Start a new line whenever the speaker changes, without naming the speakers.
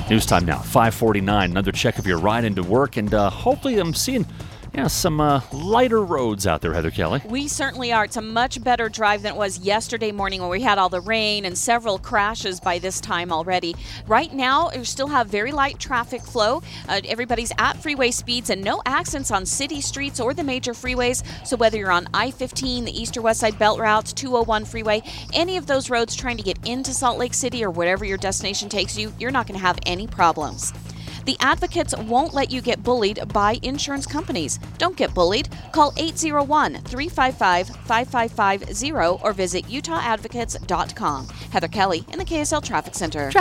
News time now, 5:49. Another check of your ride into work, and hopefully I'm seeing some lighter roads out there, Heather Kelly.
We certainly are. It's a much better drive than it was yesterday morning when we had all the rain and several crashes by this time already. Right now, we still have very light traffic flow. Everybody's at freeway speeds and no accidents on city streets or the major freeways. So whether you're on I-15, the east or west side belt routes, 201 freeway, any of those roads trying to get into Salt Lake City or whatever your destination takes you, you're not going to have any problems. The advocates won't let you get bullied by insurance companies. Don't get bullied. Call 801-355-5550 or visit utahadvocates.com. Heather Kelly in the KSL Traffic Center.